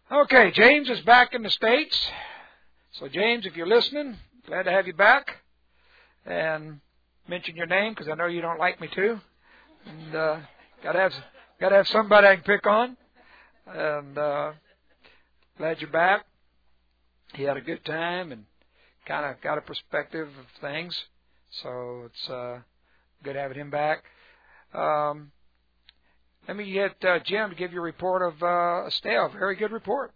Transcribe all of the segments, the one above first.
Okay, James is back in the States. So, James, if you're listening, glad to have you back. And mention your name because I know you don't like me to. And gotta have somebody I can pick on. And glad you're back. He had a good time and kind of got a perspective of things. So it's good having him back. Let me get Jim to give you a report of Estelle. Very good report.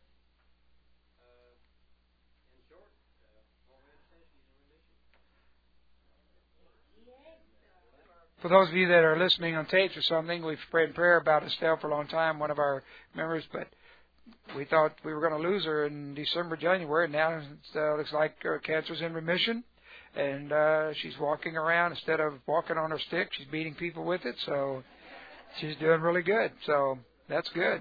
For those of you that are listening on tapes or something, we've prayed in prayer about Estelle for a long time, one of our members, but we thought we were going to lose her in December, January, and now it looks like her cancer's in remission, and she's walking around. Instead of walking on her stick, she's beating people with it, so she's doing really good. So that's good.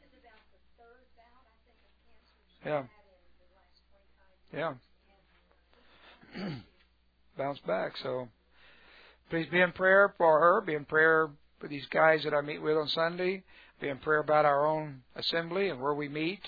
Yeah. Yeah. Bounce back, so please be in prayer for her, be in prayer for these guys that I meet with on Sunday, be in prayer about our own assembly and where we meet,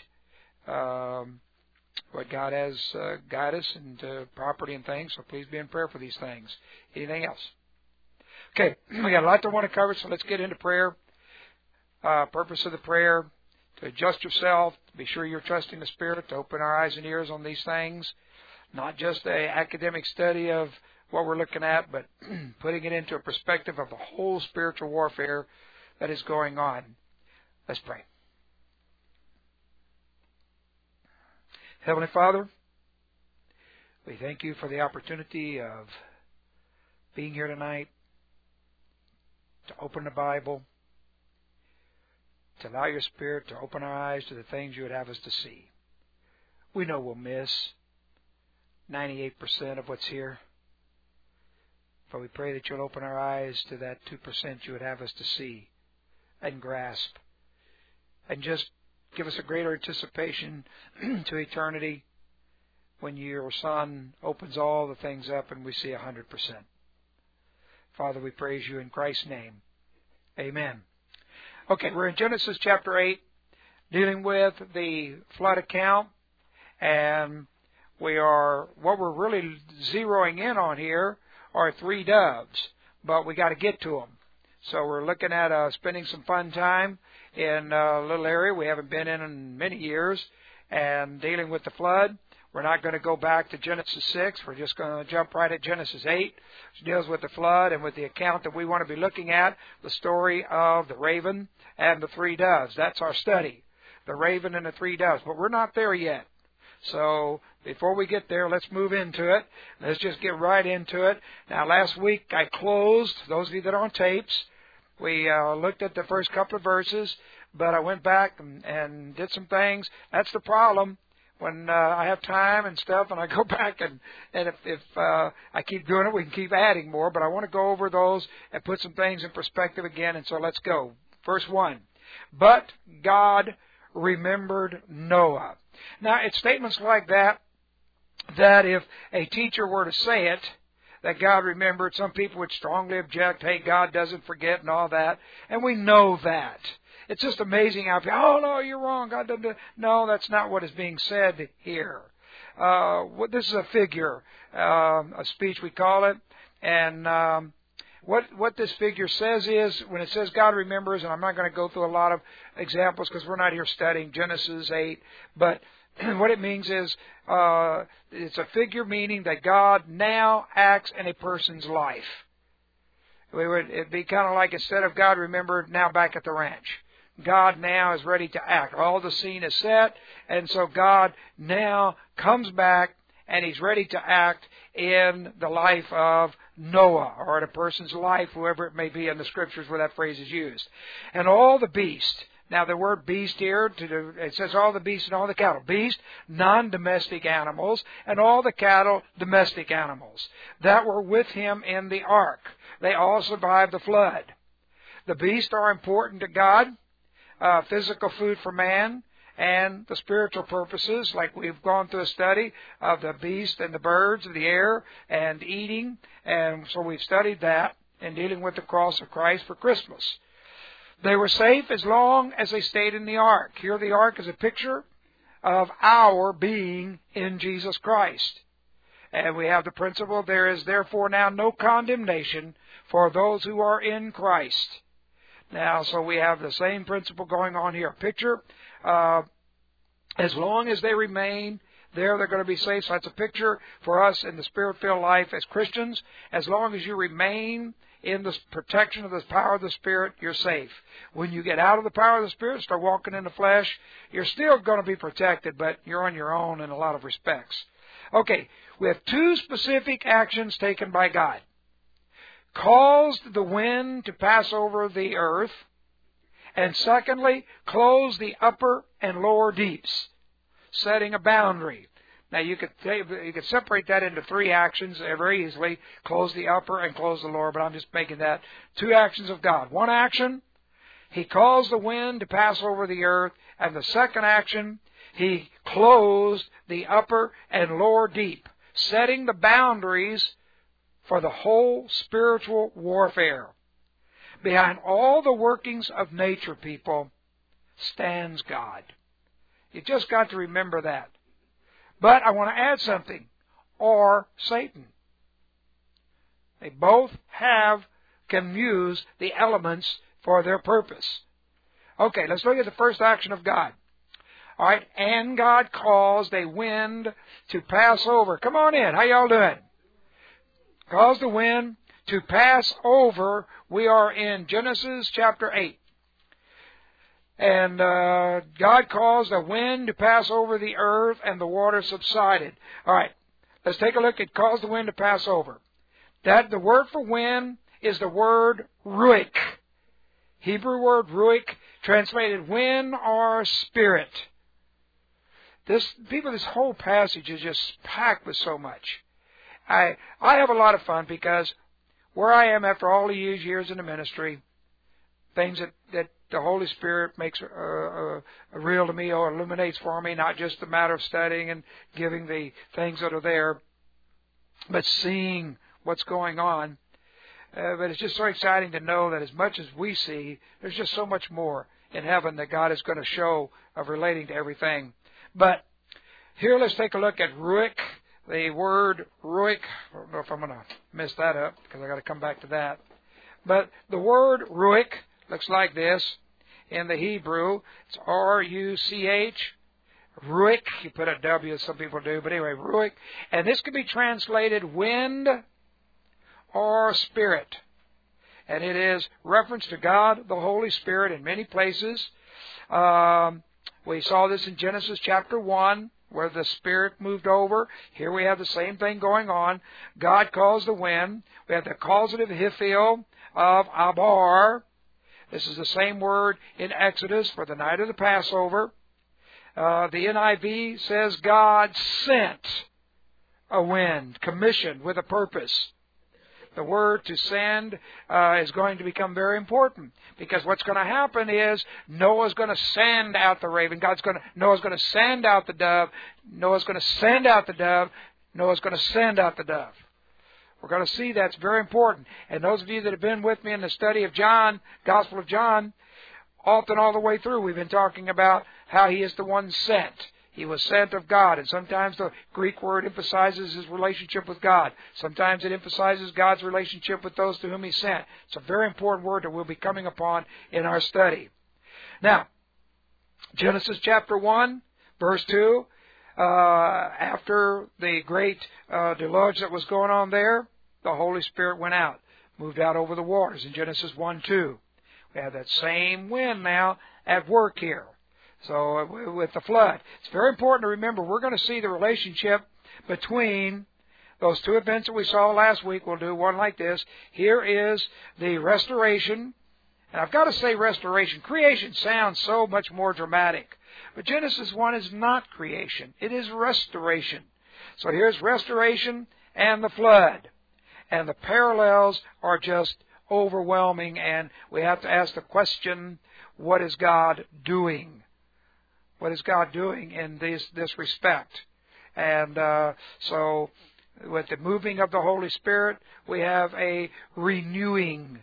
what God has guide us into property and things, so please be in prayer for these things. Anything else? Okay, we got a lot to want to cover, so let's get into prayer. Purpose of the prayer, to adjust yourself, to be sure you're trusting the Spirit, to open our eyes and ears on these things, not just an academic study of what we're looking at, but putting it into a perspective of the whole spiritual warfare that is going on. Let's pray. Heavenly Father, we thank you for the opportunity of being here tonight, to open the Bible, to allow your Spirit to open our eyes to the things you would have us to see. We know we'll miss 98% of what's here, but we pray that you'll open our eyes to that 2% you would have us to see and grasp, and just give us a greater anticipation to eternity when your Son opens all the things up and we see 100%. Father, we praise you in Christ's name. Amen. Okay, we're in Genesis chapter 8, dealing with the flood account, and what we're really zeroing in on here are 3 doves, but we got to get to them. So we're looking at spending some fun time in a little area we haven't been in many years, and dealing with the flood. We're not going to go back to Genesis 6. We're just going to jump right at Genesis 8, which deals with the flood and with the account that we want to be looking at, the story of the raven and the 3 doves. That's our study, the raven and the 3 doves. But we're not there yet. So before we get there, let's move into it. Let's just get right into it. Now, last week I closed, those of you that are on tapes, we looked at the first couple of verses, but I went back and did some things. That's the problem. When I have time and stuff and I go back and if I keep doing it, we can keep adding more, but I want to go over those and put some things in perspective again, and so let's go. Verse 1, but God remembered Noah. Now, it's statements like that if a teacher were to say it, that God remembered, some people would strongly object, hey, God doesn't forget and all that, and we know that. It's just amazing how people, oh, no, you're wrong, God doesn't do it. No, that's not what is being said here. This is a figure, a speech we call it, and what this figure says is, when it says God remembers, and I'm not going to go through a lot of examples because we're not here studying Genesis 8, but what it means is it's a figure meaning that God now acts in a person's life. It'd be kind of like, instead of God remembered, now back at the ranch. God now is ready to act. All the scene is set, and so God now comes back, and He's ready to act in the life of Noah, or in a person's life, whoever it may be in the Scriptures where that phrase is used. And all the beasts. Now, the word beast here, it says all the beasts and all the cattle. Beast, non-domestic animals, and all the cattle, domestic animals, that were with him in the ark. They all survived the flood. The beasts are important to God, physical food for man, and the spiritual purposes, like we've gone through a study of the beast and the birds of the air and eating, and so we've studied that in dealing with the cross of Christ for Christmas. They were safe as long as they stayed in the ark. Here the ark is a picture of our being in Jesus Christ. And we have the principle, there is therefore now no condemnation for those who are in Christ. Now, so we have the same principle going on here. Picture, as long as they remain there, they're going to be safe. So that's a picture for us in the Spirit-filled life as Christians. As long as you remain in the protection of the power of the Spirit, you're safe. When you get out of the power of the Spirit, start walking in the flesh, you're still going to be protected, but you're on your own in a lot of respects. Okay, we have two specific actions taken by God. Caused the wind to pass over the earth, and secondly, closed the upper and lower deeps, setting a boundary. Now, you could separate that into three actions very easily, close the upper and close the lower, but I'm just making that two actions of God. One action, He caused the wind to pass over the earth, and the second action, He closed the upper and lower deep, setting the boundaries for the whole spiritual warfare. Behind all the workings of nature, people, stands God. You just got to remember that. But I want to add something. Or Satan. They both can use the elements for their purpose. Okay, let's look at the first action of God. All right, and God caused a wind to pass over. Come on in. How y'all doing? Caused the wind to pass over. We are in Genesis chapter 8. And God caused a wind to pass over the earth, and the water subsided. All right, let's take a look at caused the wind to pass over. The word for wind is the word ruach. Hebrew word ruach, translated wind or spirit. This whole passage is just packed with so much. I have a lot of fun because where I am after all these years in the ministry, things that the Holy Spirit makes real to me or illuminates for me, not just a matter of studying and giving the things that are there, but seeing what's going on. But it's just so exciting to know that as much as we see, there's just so much more in heaven that God is going to show of relating to everything. But here let's take a look at ruach. The word ruach, I don't know if I'm going to mess that up because I've got to come back to that. But the word ruach looks like this in the Hebrew. It's R-U-C-H. Ruach. You put a W, as some people do, but anyway, ruach. And this can be translated wind or spirit. And it is reference to God, the Holy Spirit, in many places. We saw this in Genesis chapter 1, where the Spirit moved over. Here we have the same thing going on. God caused the wind. We have the causative hiphil of abar. This is the same word in Exodus for the night of the Passover. The NIV says God sent a wind, commissioned with a purpose. The word to send is going to become very important, because what's going to happen is Noah's going to send out the raven. Noah's going to send out the dove. Noah's going to send out the dove. Noah's going to send out the dove. We're going to see that's very important. And those of you that have been with me in the study of John, Gospel of John, often all the way through, we've been talking about how he is the one sent. He was sent of God, and sometimes the Greek word emphasizes his relationship with God. Sometimes it emphasizes God's relationship with those to whom he sent. It's a very important word that we'll be coming upon in our study. Now, Genesis chapter 1, verse 2, after the great deluge that was going on there, the Holy Spirit went out, moved out over the waters in Genesis 1:2. We have that same wind now at work here. So with the flood, it's very important to remember we're going to see the relationship between those two events that we saw last week. We'll do one like this. Here is the restoration. And I've got to say restoration. Creation sounds so much more dramatic. But Genesis 1 is not creation. It is restoration. So here's restoration and the flood. And the parallels are just overwhelming. And we have to ask the question, what is God doing? What is God doing in this respect? And so with the moving of the Holy Spirit, we have a renewing.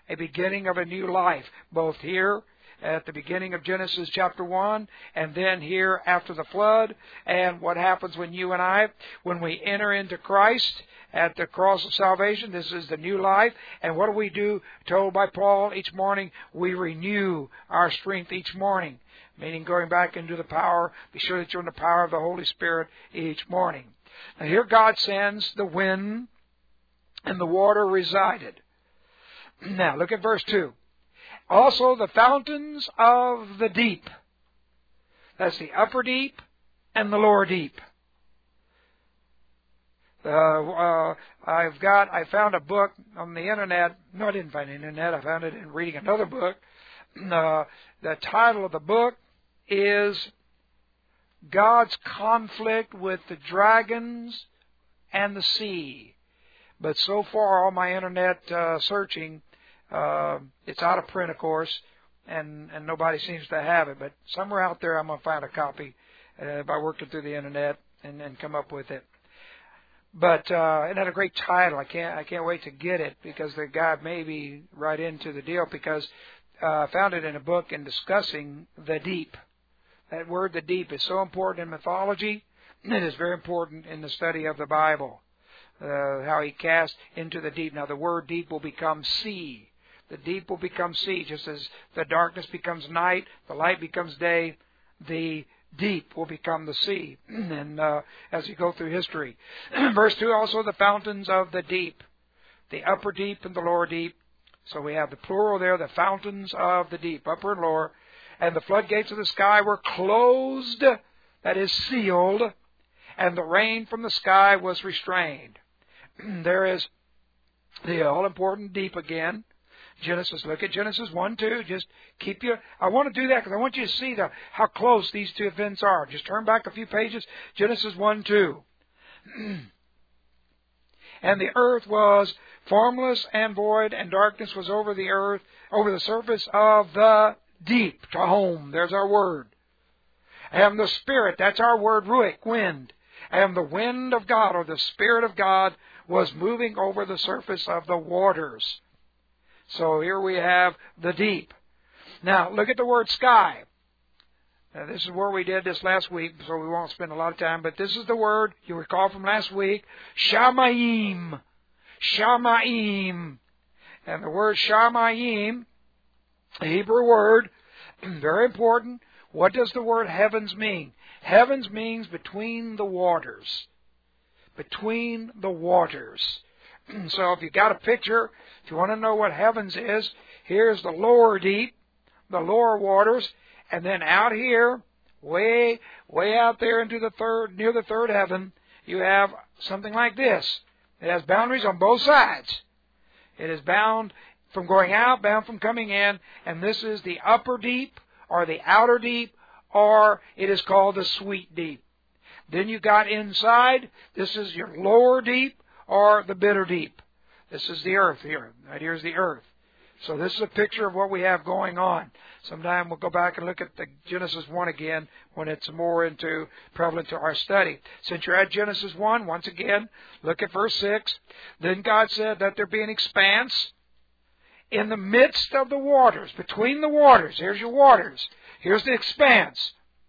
a beginning of a new life, both here at the beginning of Genesis chapter 1, and then here after the flood, and what happens when you and I, when we enter into Christ at the cross of salvation. This is the new life. And what do? Told by Paul each morning, we renew our strength each morning, meaning going back into the power. Be sure that you're in the power of the Holy Spirit each morning. Now here God sends the wind, and the water resided. Now look at verse 2. Also the fountains of the deep. That's the upper deep and the lower deep. I found a book on the internet. No, I didn't find it on the internet. I found it in reading another book. The title of the book is God's Conflict with the Dragons and the Sea. But so far, all my internet searching, it's out of print, of course, and nobody seems to have it. But somewhere out there, I'm going to find a copy by working through the internet and come up with it. But it had a great title. I can't wait to get it, because the guy may be right into the deal, because I found it in a book in discussing the deep. That word, the deep, is so important in mythology. It is very important in the study of the Bible. How he cast into the deep. Now the word deep will become sea. The deep will become sea, just as the darkness becomes night, the light becomes day, the deep will become the sea. And as you go through history. Verse 2, also the fountains of the deep, the upper deep and the lower deep. So we have the plural there, the fountains of the deep, upper and lower. And the floodgates of the sky were closed, that is sealed, and the rain from the sky was restrained. There is the all-important deep again. Genesis, look at Genesis 1-2. Just I want to do that because I want you to see how close these two events are. Just turn back a few pages. Genesis 1-2. And the earth was formless and void, and darkness was over the earth, over the surface of the deep. Tahom, there's our word. And the Spirit, that's our word, ruach, wind. And the wind of God, or the Spirit of God, was moving over the surface of the waters. So here we have the deep. Now, look at the word sky. Now, this is where we did this last week, so we won't spend a lot of time. But this is the word, you recall from last week, shamayim. Shamayim. And the word shamayim, the Hebrew word, very important. What does the word heavens mean? Heavens means between the waters. Between the waters. So if you got a picture, if you want to know what heavens is, here's the lower deep, the lower waters, and then out here, way out there into near the third heaven, you have something like this. It has boundaries on both sides. It is bound from going out, bound from coming in, and this is the upper deep, or the outer deep, or it is called the sweet deep. Then you got inside, this is your lower deep, or the bitter deep. This is the earth here. Right here's the earth. So this is a picture of what we have going on. Sometime we'll go back and look at the Genesis 1 again when it's more prevalent to our study. Since you're at Genesis 1, once again, look at verse 6. Then God said, let there be an expanse in the midst of the waters, between the waters. Here's your waters. Here's the expanse.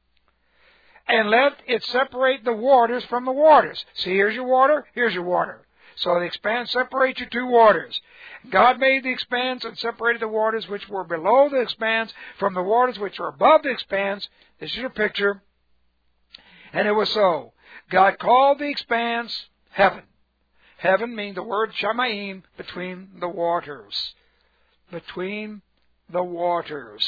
And let it separate the waters from the waters. See, here's your water, here's your water. So the expanse separates your two waters. God made the expanse and separated the waters which were below the expanse from the waters which were above the expanse. This is your picture. And it was so. God called the expanse heaven. Heaven means the word shamayim, between the waters. Between the waters.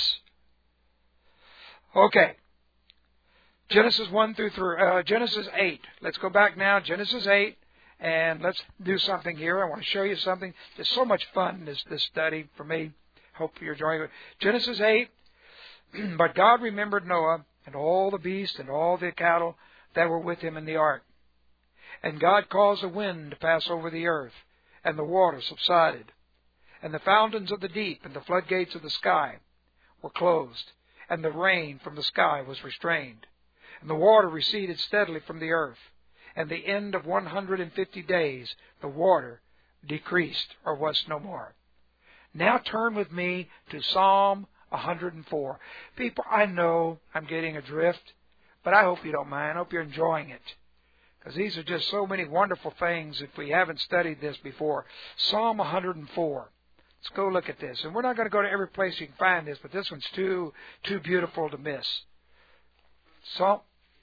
Okay. Genesis 8. Let's go back now. Genesis 8. And let's do something here. I want to show you something. There's so much fun in this study for me. Hope you're enjoying it. Genesis 8. But God remembered Noah and all the beasts and all the cattle that were with him in the ark. And God caused a wind to pass over the earth, and the water subsided. And the fountains of the deep and the floodgates of the sky were closed, and the rain from the sky was restrained. And the water receded steadily from the earth. And the end of 150 days, the water decreased, or was no more. Now turn with me to Psalm 104. People, I know I'm getting adrift, but I hope you don't mind. I hope you're enjoying it. Because these are just so many wonderful things if we haven't studied this before. Psalm 104. Let's go look at this. And we're not going to go to every place you can find this, but this one's too beautiful to miss. Psalm.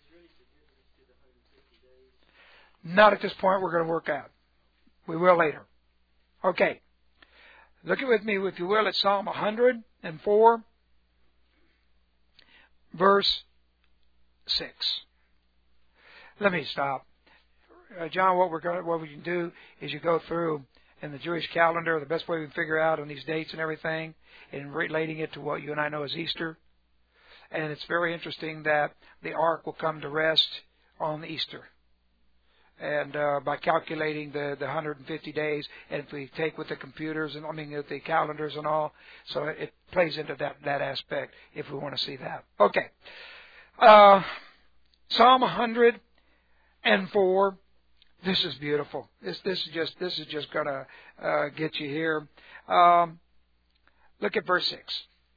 Not at this point. We're going to work out. We will later. Okay. Look with me, if you will, at Psalm 104, verse 6. Let me stop. John, what we can do is you go through in the Jewish calendar, the best way we can figure out on these dates and everything, and relating it to what you and I know as Easter. And it's very interesting that the ark will come to rest on Easter. And by calculating the 150 days, and if we take with the computers and with the calendars and all, so it plays into that aspect if we want to see that. Okay, Psalm 104. This is beautiful. This is just gonna get you here. Look at verse 6.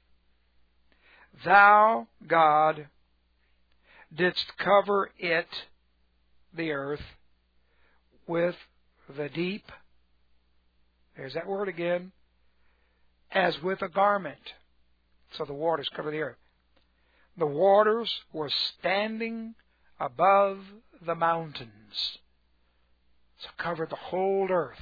Thou, God, didst cover it, the earth, with the deep. There's that word again. As with a garment. So the waters cover the earth. The waters were standing above the mountains. So covered the whole earth.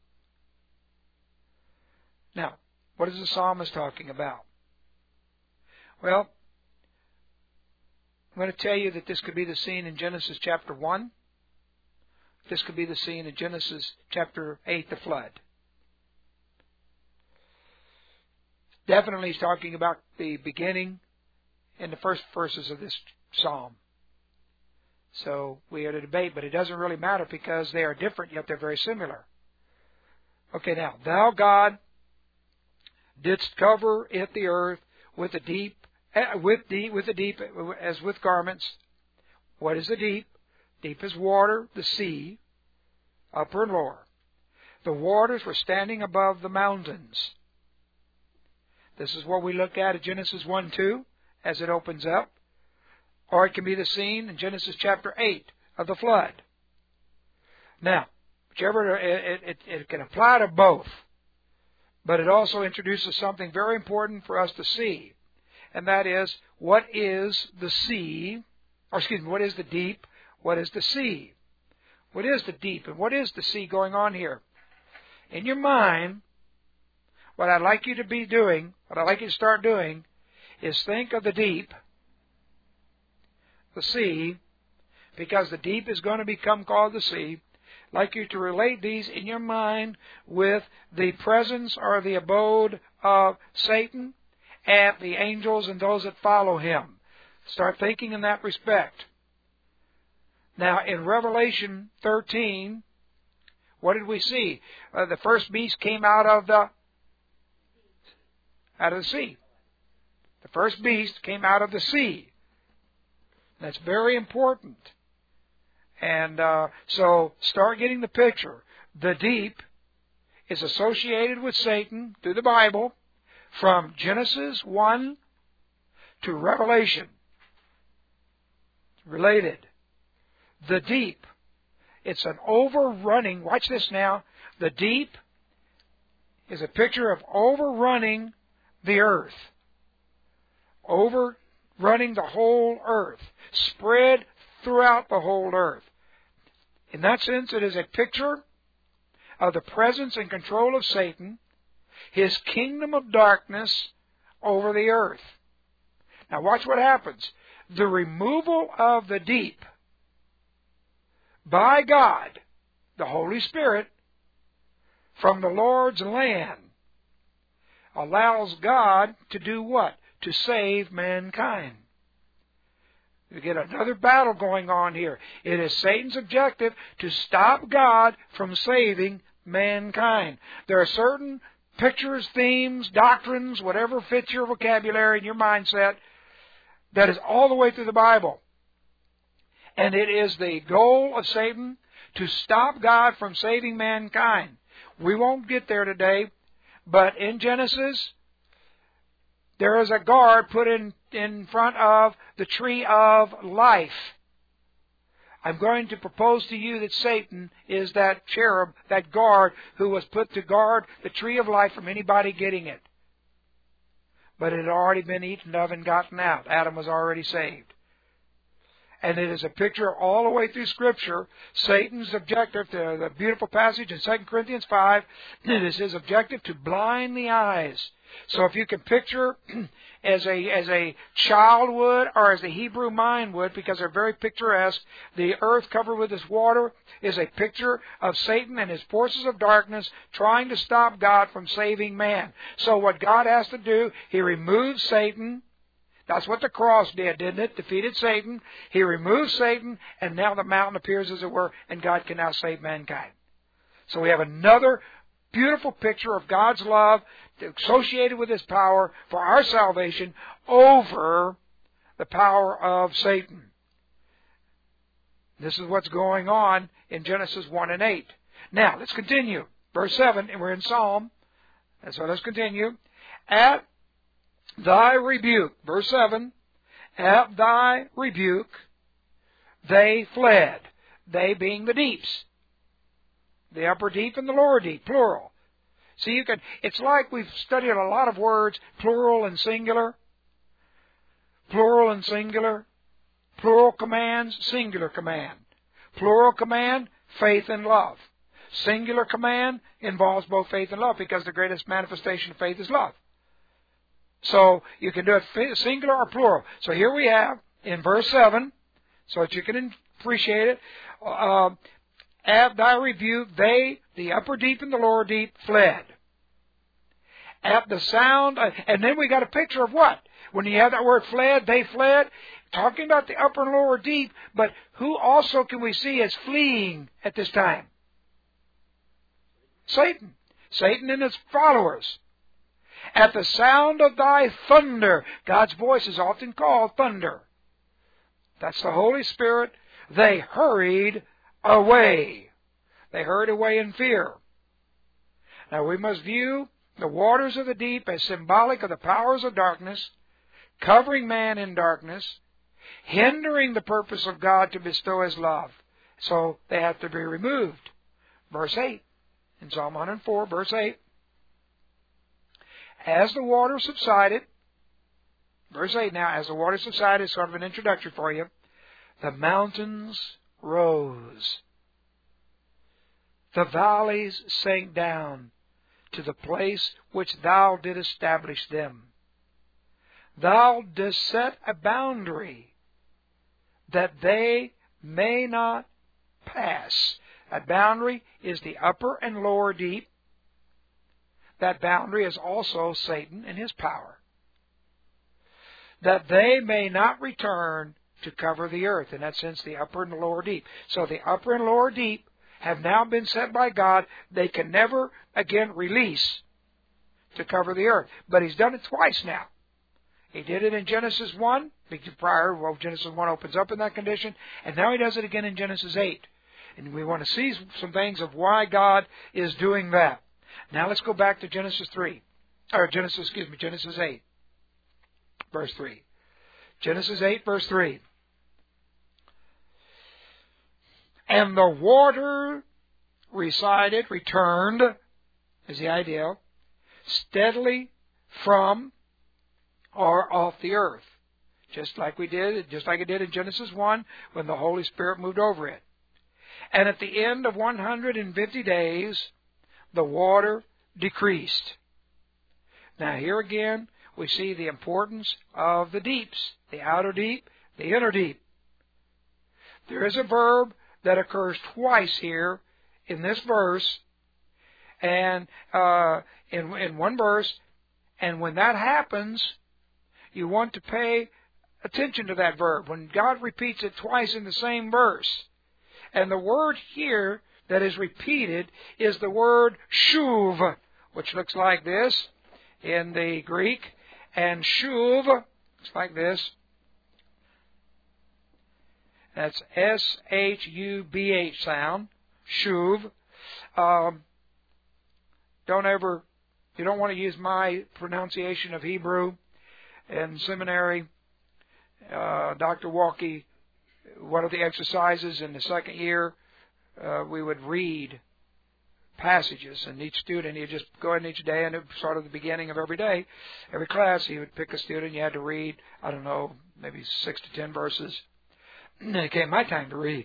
Now, what is the psalmist talking about? Well, I'm going to tell you that this could be the scene in Genesis chapter 1. This could be the scene in Genesis chapter 8, the flood. Definitely he's talking about the beginning in the first verses of this psalm. So we had a debate, but it doesn't really matter because they are different, yet they're very similar. Okay, now, thou God didst cover it, the earth, with the deep, as with garments. What is the deep? Deep is water, the sea, upper and lower. The waters were standing above the mountains. This is what we look at Genesis 1:2 as it opens up. Or it can be the scene in Genesis chapter 8 of the flood. Now, whichever, it can apply to both. But it also introduces something very important for us to see. And that is, what is the sea? Or excuse me, what is the deep? What is the sea? What is the deep and what is the sea going on here? In your mind, what I'd like you to be doing, what I'd like you to start doing, is think of the deep, the sea, because the deep is going to become called the sea. I'd like you to relate these in your mind with the presence or the abode of Satan and the angels and those that follow him. Start thinking in that respect. Now, in Revelation 13, what did we see? The first beast came out of the sea. The first beast came out of the sea. That's very important. And so start getting the picture. The deep is associated with Satan through the Bible from Genesis 1 to Revelation. Related. The deep. It's an overrunning. Watch this now. The deep is a picture of overrunning the earth. Overrunning the whole earth. Spread throughout the whole earth. In that sense, it is a picture of the presence and control of Satan, his kingdom of darkness over the earth. Now watch what happens. The removal of the deep by God, the Holy Spirit, from the Lord's land allows God to do what? To save mankind. You get another battle going on here. It is Satan's objective to stop God from saving mankind. There are certain pictures, themes, doctrines, whatever fits your vocabulary and your mindset, that is all the way through the Bible. And it is the goal of Satan to stop God from saving mankind. We won't get there today, But in Genesis, there is a guard put in front of the tree of life. I'm going to propose to you that Satan is that cherub, that guard, who was put to guard the tree of life from anybody getting it. But it had already been eaten of and gotten out. Adam was already saved. And it is a picture all the way through Scripture. Satan's objective, the beautiful passage in 2 Corinthians 5, it is his objective to blind the eyes. So if you can picture as a child would, or as the Hebrew mind would, because they're very picturesque, the earth covered with this water is a picture of Satan and his forces of darkness trying to stop God from saving man. So what God has to do, He removes Satan. That's what the cross did, didn't it? Defeated Satan. He removed Satan, and now the mountain appears, as it were, and God can now save mankind. So we have another beautiful picture of God's love associated with His power for our salvation over the power of Satan. This is what's going on in Genesis 1 and 8. Now, let's continue. Verse 7, and we're in Psalm. And so let's continue. At Thy rebuke, verse 7, at Thy rebuke, they fled. They being the deeps. The upper deep and the lower deep, plural. See, it's like we've studied a lot of words, plural and singular. Plural and singular. Plural commands, singular command. Plural command, faith and love. Singular command involves both faith and love, because the greatest manifestation of faith is love. So you can do it singular or plural. So here we have in verse 7, so that you can appreciate it, at Thy rebuke, they, the upper deep and the lower deep, fled. At the sound, and then we got a picture of what? When you have that word fled, they fled, talking about the upper and lower deep, but who also can we see as fleeing at this time? Satan. Satan and his followers. At the sound of Thy thunder, God's voice is often called thunder. That's the Holy Spirit. They hurried away. They hurried away in fear. Now we must view the waters of the deep as symbolic of the powers of darkness, covering man in darkness, hindering the purpose of God to bestow His love. So they have to be removed. Verse 8, in Psalm 104, verse 8. As the water subsided, verse 8 now, as the water subsided, is sort of an introduction for you, the mountains rose. The valleys sank down to the place which Thou didst establish them. Thou didst set a boundary that they may not pass. That boundary is the upper and lower deep. That boundary is also Satan and his power. That they may not return to cover the earth. In that sense, the upper and the lower deep. So the upper and lower deep have now been set by God. They can never again release to cover the earth. But He's done it twice now. He did it in Genesis 1, Genesis 1 opens up in that condition, and now He does it again in Genesis 8. And we want to see some things of why God is doing that. Now let's go back to Genesis 8, verse 3. Genesis 8, verse 3. And the water returned, is the ideal, steadily from or off the earth. Just like it did in Genesis 1 when the Holy Spirit moved over it. And at the end of 150 days, the water decreased. Now here again, we see the importance of the deeps, the outer deep, the inner deep. There is a verb that occurs twice here in this verse, and in one verse, and when that happens, you want to pay attention to that verb. When God repeats it twice in the same verse, and the word here that is repeated is the word shuv, which looks like this in the Greek, and shuv looks like this. That's S-H-U-B-H sound, shuv. Don't ever You don't want to use my pronunciation of Hebrew. In seminary, Dr. Walkie, one of the exercises in the second year, we would read passages, and each student, he'd just go in each day, and it was sort of the beginning of every day. Every class, he would pick a student, you had to read, I don't know, maybe 6 to 10 verses. And then it came my time to read.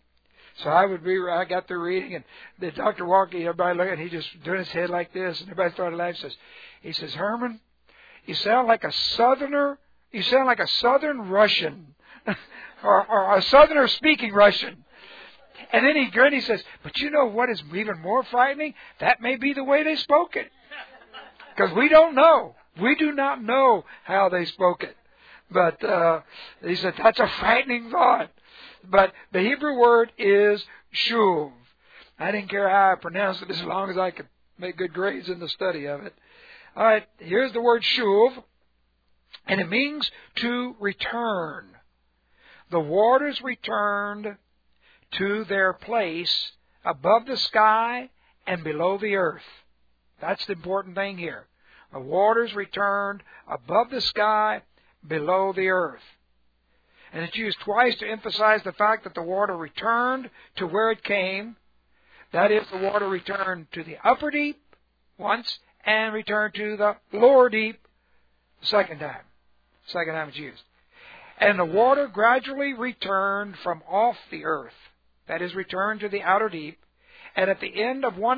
So I got through reading, and the Dr. Walkie, everybody looked, and he just doing his head like this, and everybody started laughing. He says, Herman, you sound like a Southerner. You sound like a Southern Russian, or a Southerner speaking Russian. And then he grinned. He says, "But you know what is even more frightening? That may be the way they spoke it, because we don't know. We do not know how they spoke it." But he said that's a frightening thought. But the Hebrew word is shuv. I didn't care how I pronounced it as long as I could make good grades in the study of it. All right, here's the word shuv, and it means to return. The waters returned to their place above the sky and below the earth. That's the important thing here. The waters returned above the sky, below the earth. And it's used twice to emphasize the fact that the water returned to where it came. That is, the water returned to the upper deep once and returned to the lower deep the second time. Second time it's used. And the water gradually returned from off the earth. That is, returned to the outer deep. And at the end of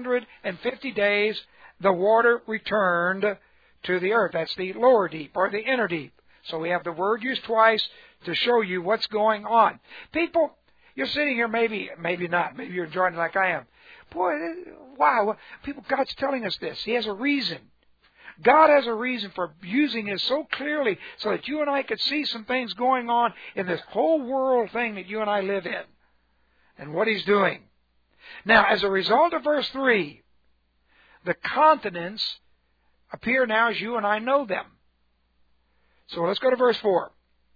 150 days, the water returned to the earth. That's the lower deep or the inner deep. So we have the word used twice to show you what's going on. People, you're sitting here, maybe not. Maybe you're enjoying it like I am. Boy, wow. People, God's telling us this. He has a reason. God has a reason for using this so clearly so that you and I could see some things going on in this whole world thing that you and I live in and what He's doing. Now, as a result of verse 3, the continents appear now as you and I know them. So let's go to verse 4.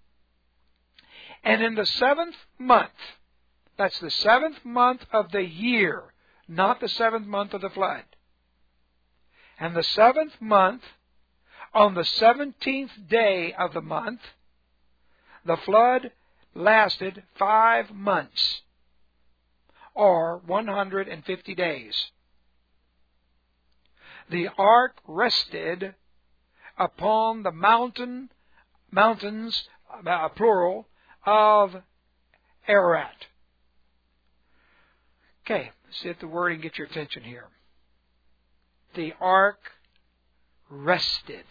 And in the 7th month, that's the 7th month of the year, not the 7th month of the flood. And the 7th month, on the 17th day of the month, the flood lasted 5 months, or 150 days. The ark rested upon the mountains, plural, of Ararat. Okay, see if the wording gets your attention here. The ark rested.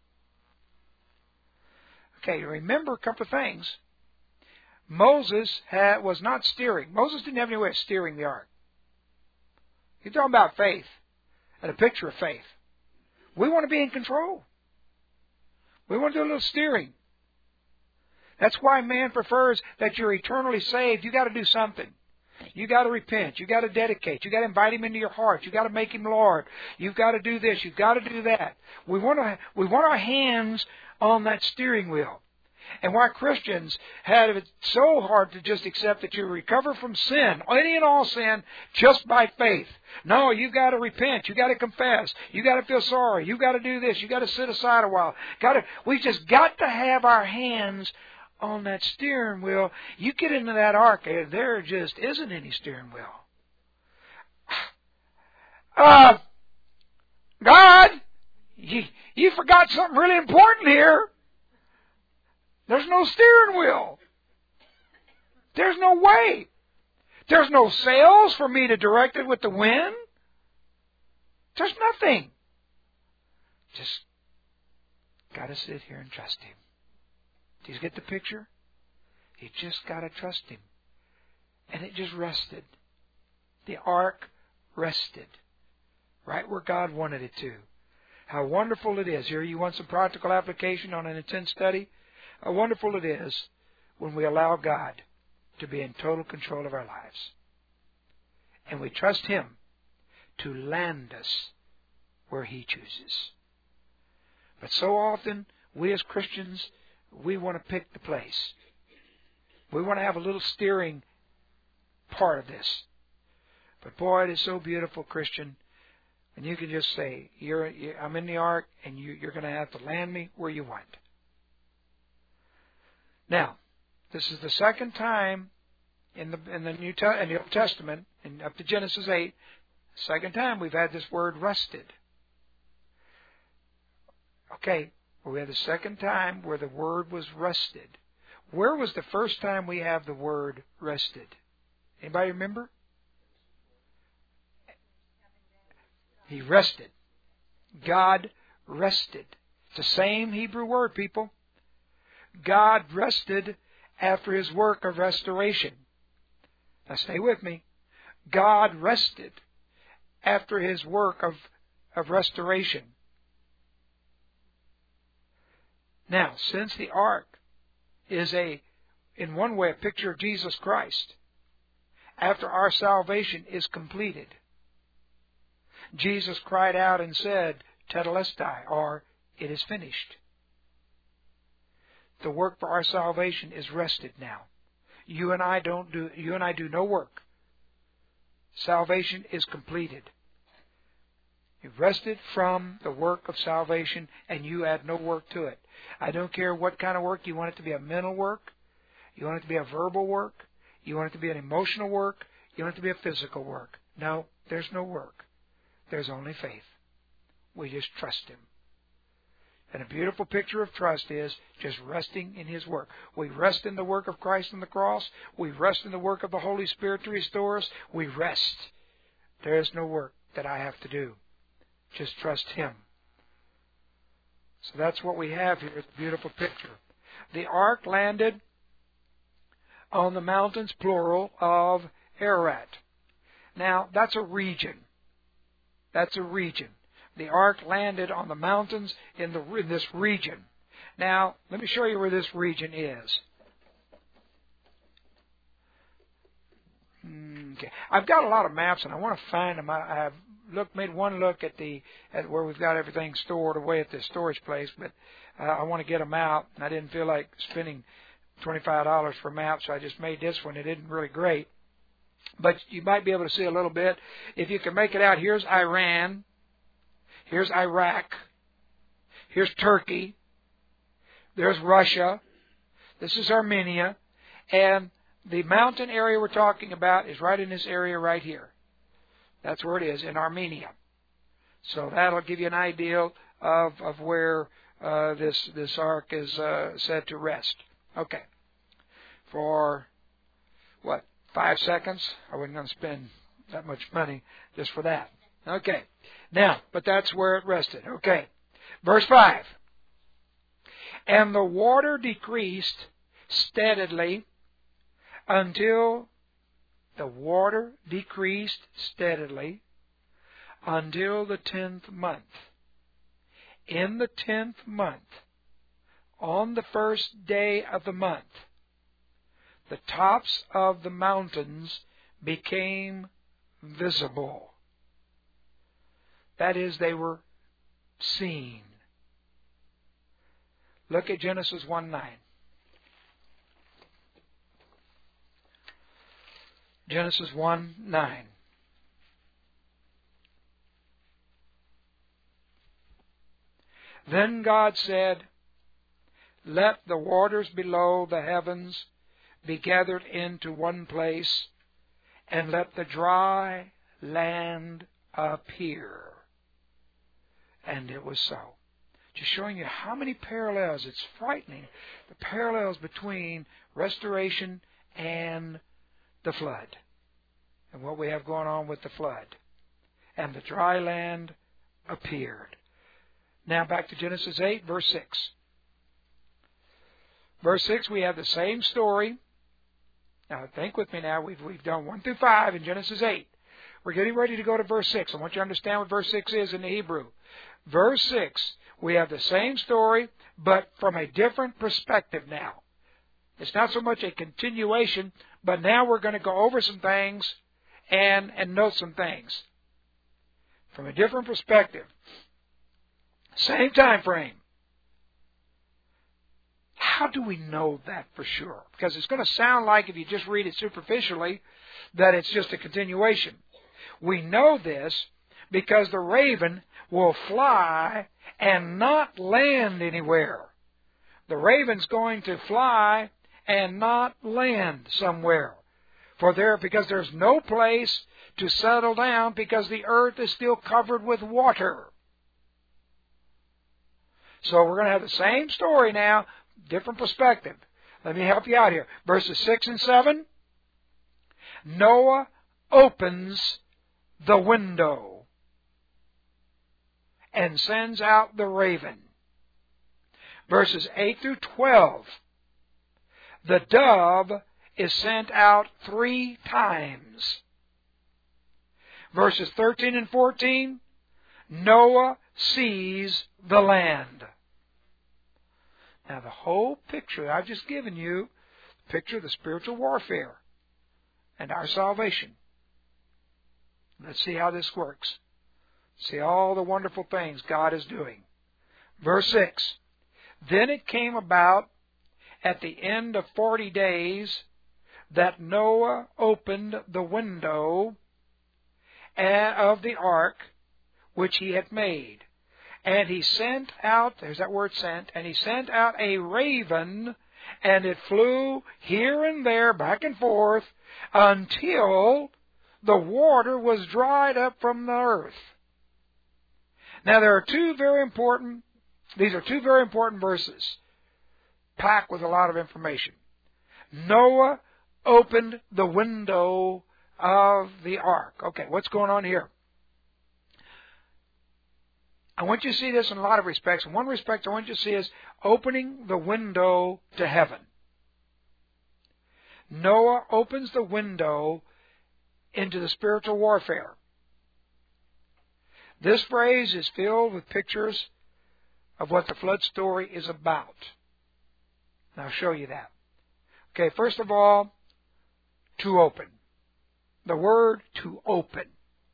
Okay, remember a couple of things. Moses was not steering. Moses didn't have any way of steering the ark. You're talking about faith and a picture of faith. We want to be in control. We want to do a little steering. That's why man prefers that you're eternally saved. You got to do something. You got to repent. You got to dedicate. You got to invite Him into your heart. You got to make Him Lord. You've got to do this. You've got to do that. We want our hands on that steering wheel. And why Christians have it so hard to just accept that you recover from sin, any and all sin, just by faith. No, you've got to repent. You've got to confess. You've got to feel sorry. You've got to do this. You've got to sit aside a while. We've just got to have our hands on that steering wheel. You get into that ark, there just isn't any steering wheel. God, you forgot something really important here. There's no steering wheel. There's no way. There's no sails for me to direct it with the wind. There's nothing. Just got to sit here and trust Him. Do you get the picture? You just got to trust Him. And it just rested. The ark rested. Right where God wanted it to. How wonderful it is. Here you want some practical application on an intense study? How wonderful it is when we allow God to be in total control of our lives. And we trust Him to land us where He chooses. But so often, we as Christians, we want to pick the place. We want to have a little steering part of this. But boy, it is so beautiful, Christian, And you can just say, I'm in the ark, and you're going to have to land me where you want. Now, this is the second time in the Old Testament, and up to Genesis 8, second time we've had this word rested. Okay, well, we had the second time where the word was rested. Where was the first time we have the word rested? Anybody remember? He rested. God rested. It's the same Hebrew word, people. God rested after His work of restoration. Now stay with me. God rested after His work of restoration. Now, since the ark is in one way, a picture of Jesus Christ, after our salvation is completed, Jesus cried out and said, Tetelestai, or it is finished. The work for our salvation is rested now. You and I do no work. Salvation is completed. You've rested from the work of salvation, and you add no work to it. I don't care what kind of work. You want it to be a mental work. You want it to be a verbal work. You want it to be an emotional work. You want it to be a physical work. No, there's no work. There's only faith. We just trust Him. And a beautiful picture of trust is just resting in His work. We rest in the work of Christ on the cross. We rest in the work of the Holy Spirit to restore us. We rest. There is no work that I have to do. Just trust Him. So that's what we have here. It's a beautiful picture. The ark landed on the mountains, plural, of Ararat. Now, that's a region. That's a region. The ark landed on the mountains in this region. Now, let me show you where this region is. Okay. I've got a lot of maps, and I want to find them. I've made one look at where we've got everything stored away at the storage place, but I want to get them out, and I didn't feel like spending $25 for maps, so I just made this one. It isn't really great, but you might be able to see a little bit. If you can make it out, here's Iran, here's Iraq, here's Turkey, there's Russia, this is Armenia, and the mountain area we're talking about is right in this area right here. That's where it is, in Armenia. So that'll give you an idea of where this ark is said to rest. Okay. For, 5 seconds? I wasn't going to spend that much money just for that. Okay. Now, but that's where it rested. Okay. Verse 5. And the water decreased steadily until the 10th month. In the 10th month, on the first day of the month, the tops of the mountains became visible. That is, they were seen. Look at Genesis 1:9. Genesis 1:9. Then God said, Let the waters below the heavens be gathered into one place, and let the dry land appear. And it was so. Just showing you how many parallels. It's frightening, the parallels between restoration and the flood, and what we have going on with the flood. And the dry land appeared. Now back to Genesis 8, verse 6. Verse 6, we have the same story. Now think with me now. We've done 1 through 5 in Genesis 8. We're getting ready to go to verse 6. I want you to understand what verse 6 is in the Hebrew. Verse 6, we have the same story, but from a different perspective now. It's not so much a continuation, but now we're going to go over some things and note some things from a different perspective. Same time frame. How do we know that for sure? Because it's going to sound like, if you just read it superficially, that it's just a continuation. We know this because the raven will fly and not land anywhere. The raven's going to fly and not land somewhere. Because there's no place to settle down, because the earth is still covered with water. So we're going to have the same story now, different perspective. Let me help you out here. Verses 6 and 7. Noah opens the window and sends out the raven. Verses 8 through 12. The dove is sent out 3 times. Verses 13 and 14. Noah sees the land. Now the whole picture I've just given you, the picture of the spiritual warfare and our salvation. Let's see how this works. See all the wonderful things God is doing. Verse 6. Then it came about at the end of 40 days that Noah opened the window of the ark which he had made. And he sent out, there's that word sent, and he sent out a raven, and it flew here and there, back and forth, until the water was dried up from the earth. Now these are two very important verses, packed with a lot of information. Noah opened the window of the ark. Okay, what's going on here? I want you to see this in a lot of respects. In one respect, I want you to see is opening the window to heaven. Noah opens the window into the spiritual warfare. This phrase is filled with pictures of what the flood story is about. And I'll show you that. Okay, first of all, to open. The word to open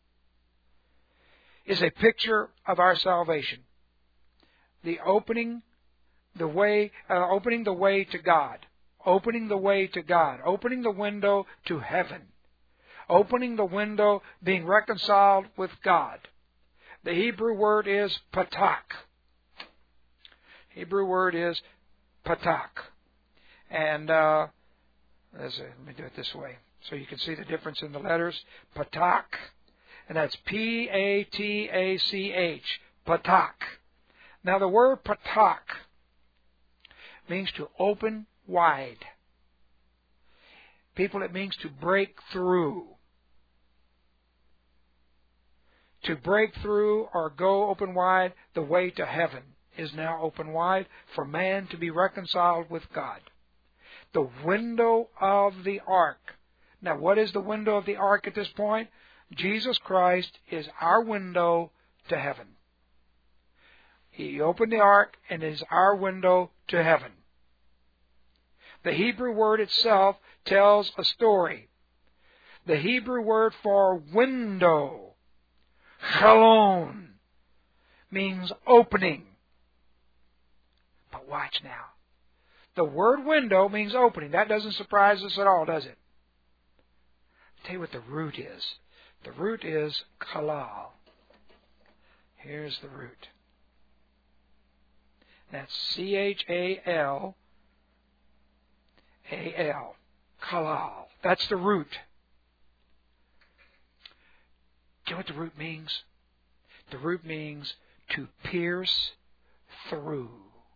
is a picture of our salvation. The opening the way to God. Opening the way to God. Opening the window to heaven. Opening the window, being reconciled with God. The Hebrew word is patak. Hebrew word is patak. And let me do it this way so you can see the difference in the letters. Patak. And that's P-A-T-A-C-H. Patak. Now the word patak means to open wide. People, it means to break through. To break through or go open wide, the way to heaven is now open wide for man to be reconciled with God. The window of the ark. Now what is the window of the ark at this point? Jesus Christ is our window to heaven. He opened the ark and is our window to heaven. The Hebrew word itself tells a story. The Hebrew word for window, chalon, means opening. But watch now. The word window means opening. That doesn't surprise us at all, does it? I'll tell you what the root is. The root is kalal. Here's the root. That's C-H-A-L-A-L. Kalal. That's the root. Do you know what the root means? The root means to pierce through.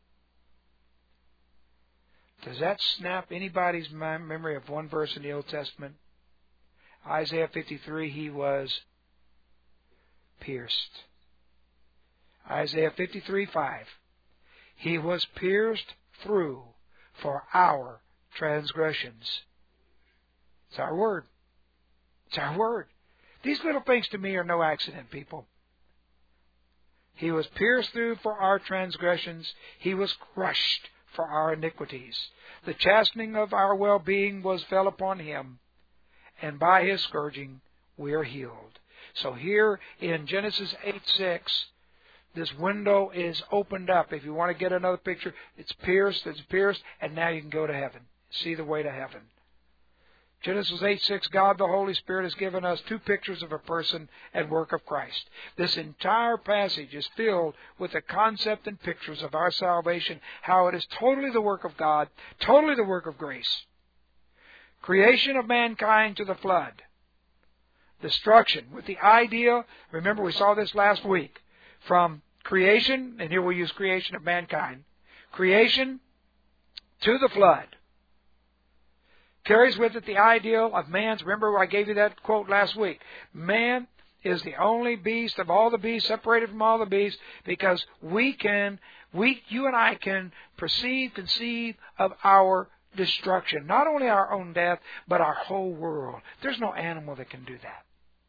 Does that snap anybody's memory of one verse in the Old Testament? Isaiah 53, he was pierced. Isaiah 53:5, he was pierced through for our transgressions. It's our word. It's our word. These little things to me are no accident, people. He was pierced through for our transgressions. He was crushed for our iniquities. The chastening of our well-being fell upon him, and by his scourging we are healed. So here in Genesis 8:6, this window is opened up. If you want to get another picture, it's pierced, and now you can go to heaven. See the way to heaven. Genesis 8:6, God the Holy Spirit has given us two pictures of a person and work of Christ. This entire passage is filled with the concept and pictures of our salvation, how it is totally the work of God, totally the work of grace. Creation of mankind to the flood. Destruction with the idea, remember we saw this last week, from creation, and here we use creation of mankind, creation to the flood. Carries with it the ideal of man's, remember I gave you that quote last week, man is the only beast of all the beasts separated from all the beasts because you and I can conceive of our destruction. Not only our own death, but our whole world. There's no animal that can do that.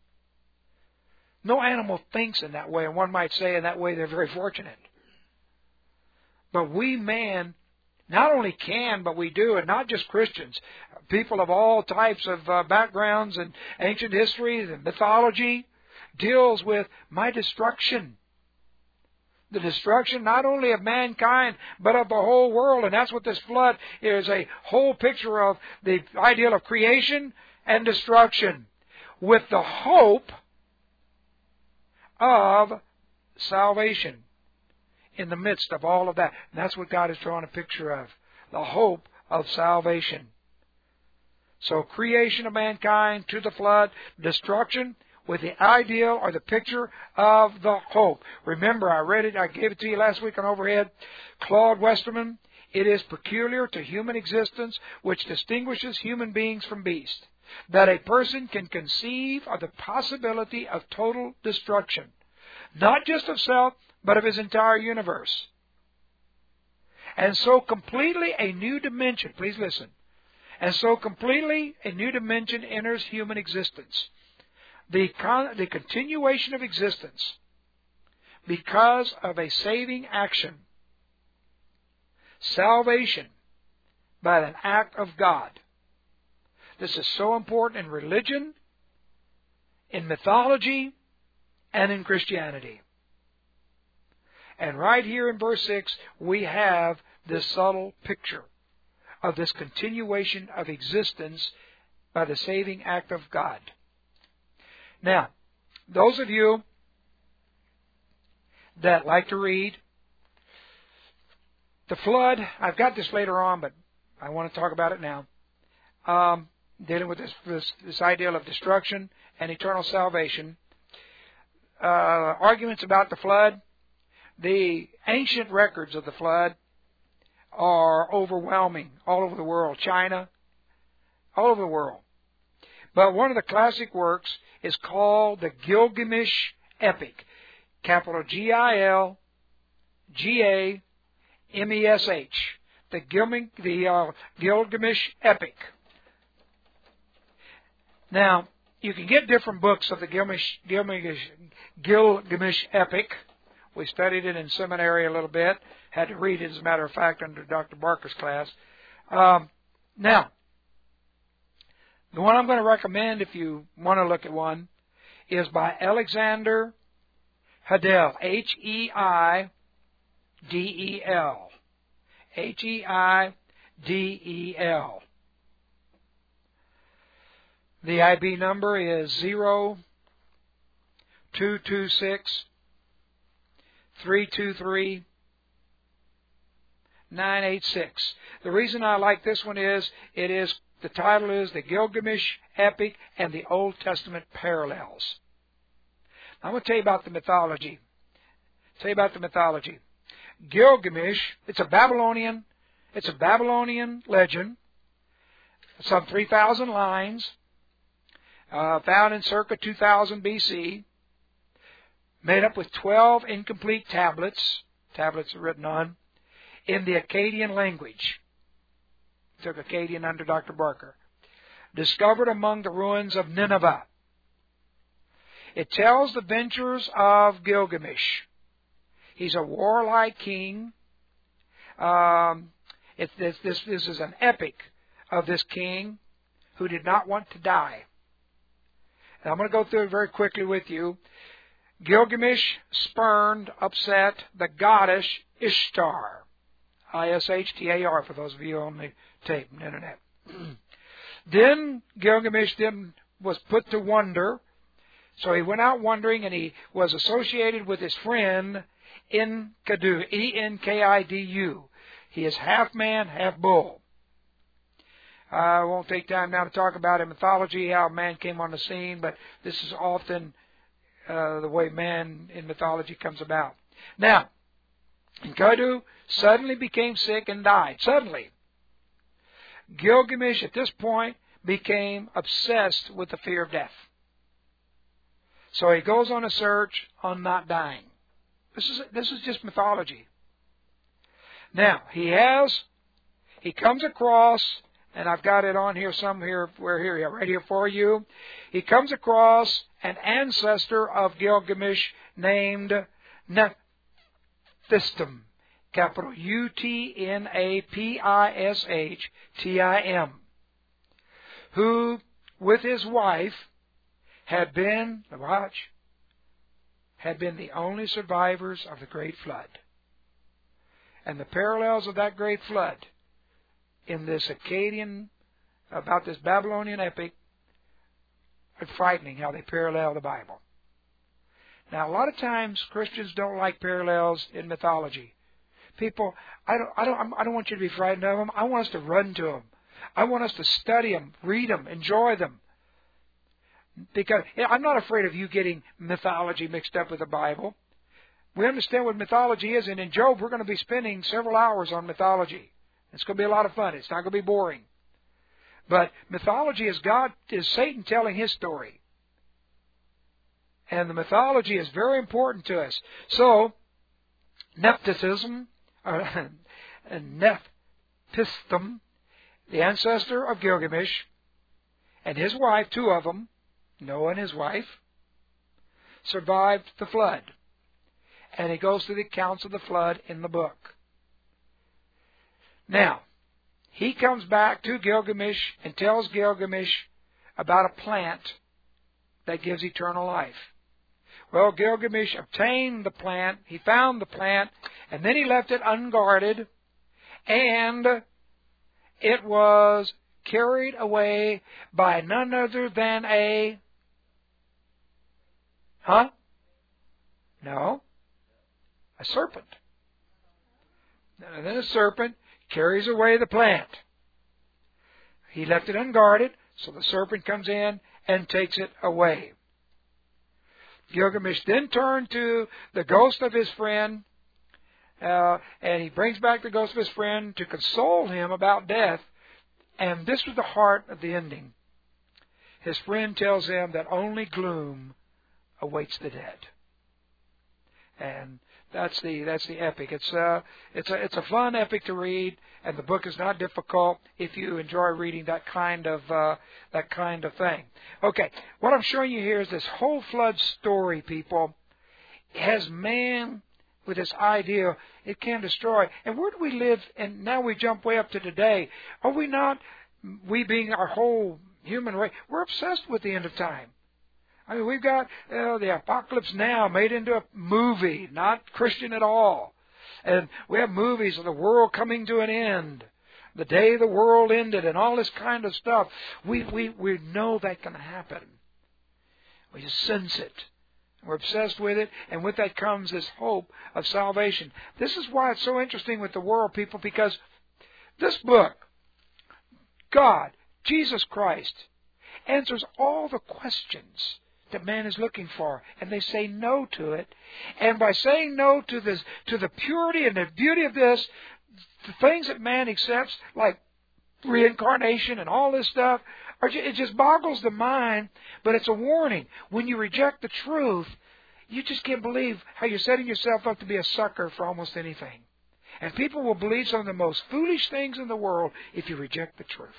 No animal thinks in that way, and one might say in that way they're very fortunate. But we, man, not only can, but we do, and not just Christians. People of all types of backgrounds and ancient history and mythology deals with my destruction. The destruction not only of mankind, but of the whole world. And that's what this flood is, a whole picture of the ideal of creation and destruction with the hope of salvation in the midst of all of that. And that's what God is drawing a picture of, the hope of salvation. So creation of mankind to the flood, destruction with the ideal or the picture of the hope. Remember, I gave it to you last week on overhead. Claude Westerman, it is peculiar to human existence which distinguishes human beings from beasts, that a person can conceive of the possibility of total destruction, not just of self, but of his entire universe. And so completely a new dimension, please listen, and so completely a new dimension enters human existence. The continuation of existence because of a saving action, salvation by an act of God. This is so important in religion, in mythology, and in Christianity. And right here in verse 6, we have this subtle picture of this continuation of existence by the saving act of God. Now, those of you that like to read, the flood, I've got this later on, but I want to talk about it now, dealing with this ideal of destruction and eternal salvation. Arguments about the flood. The ancient records of the flood are overwhelming all over the world. China, all over the world. But one of the classic works is called the Gilgamesh Epic. Capital Gilgamesh. The Gilgamesh Epic. Now, you can get different books of the Gilgamesh Epic. We studied it in seminary a little bit. Had to read it, as a matter of fact, under Dr. Barker's class. Now, the one I'm going to recommend, if you want to look at one, is by Alexander Heidel. Heidel. Heidel. The IB number is 0226 323 986. The reason I like this one is the title is The Gilgamesh Epic and the Old Testament Parallels. I'm going to tell you about the mythology. Gilgamesh, it's a Babylonian legend, some 3,000 lines, found in circa 2000 BC, made up with 12 incomplete tablets are written on, in the Akkadian language. Took Akkadian under Dr. Barker. Discovered among the ruins of Nineveh. It tells the ventures of Gilgamesh. He's a warlike king. This is an epic of this king who did not want to die. And I'm going to go through it very quickly with you. Gilgamesh spurned, upset the goddess Ishtar. Ishtar, for those of you on the tape and internet. Then Gilgamesh then was put to wonder. So he went out wandering, and he was associated with his friend Enkidu, Enkidu. He is half man, half bull. I won't take time now to talk about in mythology how man came on the scene, but this is often the way man in mythology comes about. Now, Enkidu suddenly became sick and died. Suddenly. Gilgamesh at this point became obsessed with the fear of death. So he goes on a search on not dying. This is just mythology. Now, he comes across, and I've got it on here somewhere, right here for you. He comes across an ancestor of Gilgamesh named Utnapishtim, capital Utnapishtim, who, with his wife, had been the only survivors of the Great Flood. And the parallels of that Great Flood in this Akkadian, about this Babylonian epic, are frightening how they parallel the Bible. Now, a lot of times Christians don't like parallels in mythology. People, I don't want you to be frightened of them. I want us to run to them. I want us to study them, read them, enjoy them. Because I'm not afraid of you getting mythology mixed up with the Bible. We understand what mythology is, and in Job we're going to be spending several hours on mythology. It's going to be a lot of fun. It's not going to be boring. But mythology is Satan telling his story. And the mythology is very important to us. So, Utnapishtim, the ancestor of Gilgamesh, and his wife, two of them, Noah and his wife, survived the flood. And he goes through the accounts of the flood in the book. Now, he comes back to Gilgamesh and tells Gilgamesh about a plant that gives eternal life. Well, Gilgamesh obtained the plant, he found the plant, and then he left it unguarded, and it was carried away by none other than a... No. A serpent. And then a serpent carries away the plant. He left it unguarded, so the serpent comes in and takes it away. Gilgamesh then turned to the ghost of his friend, and he brings back the ghost of his friend to console him about death. And this was the heart of the ending. His friend tells him that only gloom awaits the dead. And that's the epic. It's a fun epic to read, and the book is not difficult if you enjoy reading that kind of thing. Okay, what I'm showing you here is this whole flood story, people. It has man with this idea it can destroy. And where do we live? And now we jump way up to today. Are we not? We being our whole human race, we're obsessed with the end of time. I mean, we've got the Apocalypse Now made into a movie, not Christian at all. And we have movies of the world coming to an end, the day the world ended, and all this kind of stuff. We know that can happen. We just sense it. We're obsessed with it, and with that comes this hope of salvation. This is why it's so interesting with the world, people, because this book, God, Jesus Christ, answers all the questions that man is looking for, and they say no to it. And by saying no to this, to the purity and the beauty of this, the things that man accepts, like reincarnation and all this stuff, it just boggles the mind. But it's a warning. When you reject the truth, you just can't believe how you're setting yourself up to be a sucker for almost anything. And people will believe some of the most foolish things in the world if you reject the truth.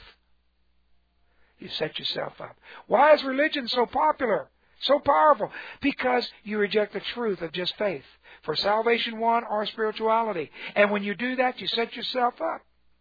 You set yourself up. Why is religion so popular? So powerful? Because you reject the truth of just faith. For salvation one or spirituality. And when you do that, you set yourself up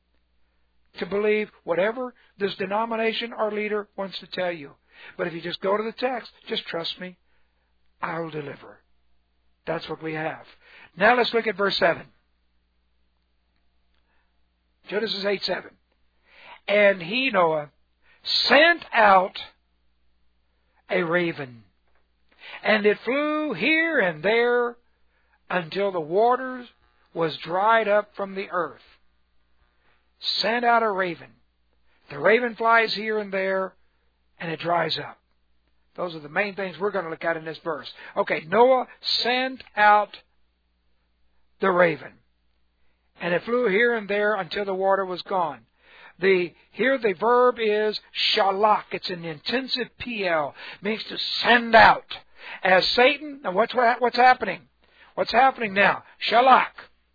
to believe whatever this denomination or leader wants to tell you. But if you just go to the text, just trust me, I'll deliver. That's what we have. Now let's look at verse 7. Genesis 8:7. And he, Noah, sent out a raven, and it flew here and there until the waters was dried up from the earth. Sent out a raven. The raven flies here and there, and it dries up. Those are the main things we're going to look at in this verse. Okay, Noah sent out the raven, and it flew here and there until the water was gone. Here the verb is shalach. It's an intensive PL. It means to send out. As Satan, now what's happening? What's happening now? Shalach.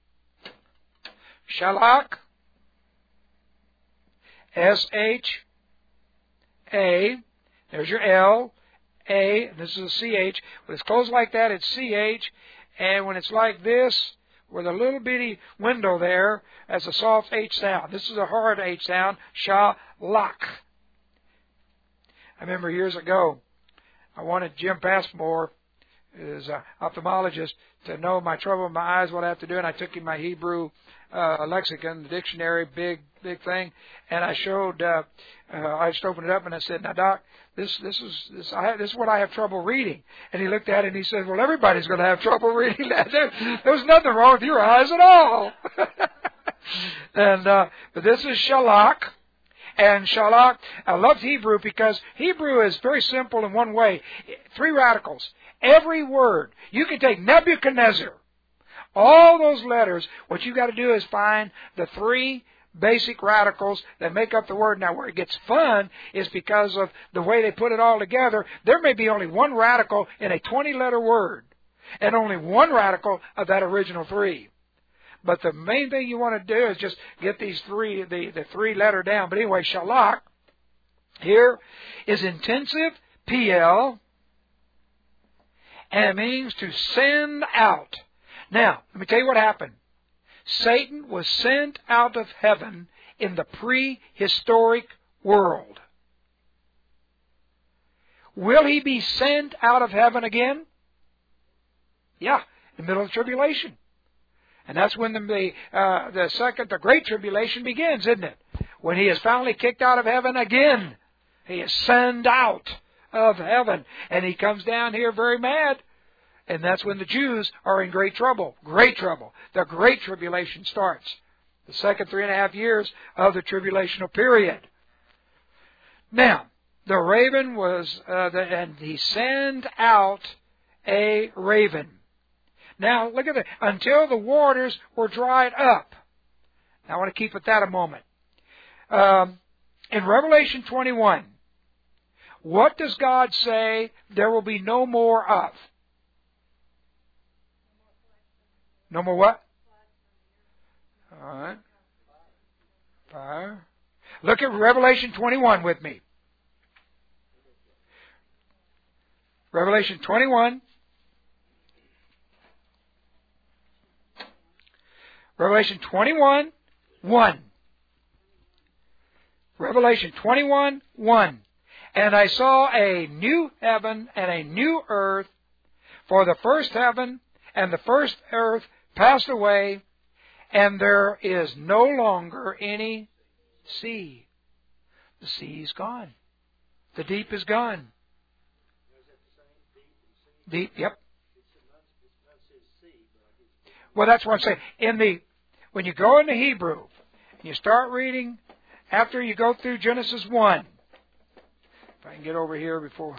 Shalach. S-H-A. There's your L. A. This is a C-H. When it's closed like that, it's C-H. And when it's like this, with a little bitty window there, as a soft H sound. This is a hard H sound. Shalach. I remember years ago, I wanted Jim Passmore, his ophthalmologist, to know my trouble in my eyes, what I have to do. And I took him my Hebrew lexicon, the dictionary, big thing. And I showed, I just opened it up and I said, now, Doc, this is what I have trouble reading. And he looked at it and he said, well, everybody's going to have trouble reading that. There's nothing wrong with your eyes at all. And but this is shalach. And shalach, I love Hebrew because Hebrew is very simple in one way. 3 radicals. Every word. You can take Nebuchadnezzar. All those letters, what you got to do is find the 3 basic radicals that make up the word. Now, where it gets fun is because of the way they put it all together. There may be only 1 radical in a 20-letter word, and only 1 radical of that original 3. But the main thing you want to do is just get these 3, the 3-letter down. But anyway, shalach here is intensive, PL, and it means to send out. Now, let me tell you what happened. Satan was sent out of heaven in the prehistoric world. Will he be sent out of heaven again? Yeah, in the middle of the tribulation. And that's when the Great Tribulation begins, isn't it? When he is finally kicked out of heaven again. He is sent out of heaven. And he comes down here very mad. And that's when the Jews are in great trouble. Great trouble. The Great Tribulation starts. The second 3.5 years of the tribulational period. Now, the raven was, and he sent out a raven. Now, look at that. Until the waters were dried up. Now, I want to keep at that a moment. In Revelation 21, what does God say there will be no more of? No more what? All right. Fire. Look at Revelation 21 with me. Revelation 21. Revelation 21, 1. Revelation 21, 1. And I saw a new heaven and a new earth, for the first heaven and the first earth passed away, and there is no longer any sea. The sea is gone. The deep is gone. Deep, yep. Well, that's what I'm saying. When you go into Hebrew, and you start reading, after you go through Genesis 1, if I can get over here before,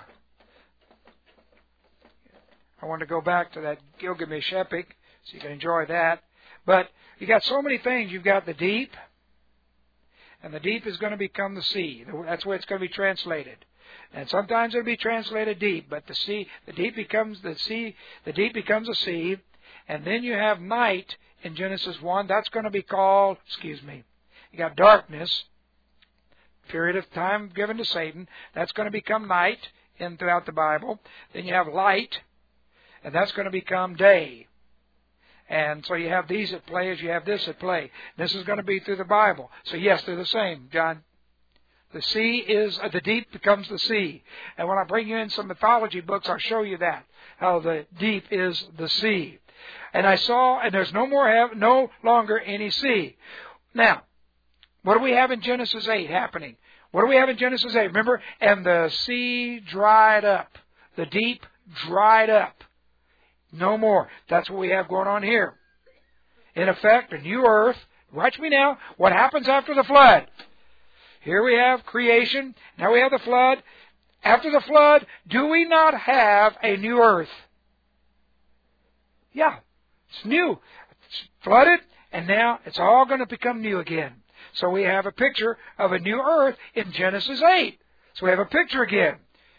I want to go back to that Gilgamesh epic, so you can enjoy that. But you got so many things. You've got the deep, and the deep is going to become the sea. That's where it's going to be translated. And sometimes it'll be translated deep, but the deep becomes the sea, the deep becomes a sea, and then you have night in Genesis 1. That's going to be called, you got darkness, period of time given to Satan. That's going to become night throughout the Bible. Then you have light, and that's going to become day. And so you have these at play as you have this at play. This is going to be through the Bible. So yes, they're the same, John. The deep becomes the sea. And when I bring you in some mythology books, I'll show you that, how the deep is the sea. And I saw, and there's no longer any sea. Now, what do we have in Genesis 8 happening? What do we have in Genesis 8? Remember? And the sea dried up. The deep dried up. No more. That's what we have going on here. In effect, a new earth. Watch me now. What happens after the flood? Here we have creation. Now we have the flood. After the flood, do we not have a new earth? Yeah. It's new. It's flooded, and now it's all going to become new again. So we have a picture of a new earth in Genesis 8. So we have a picture again.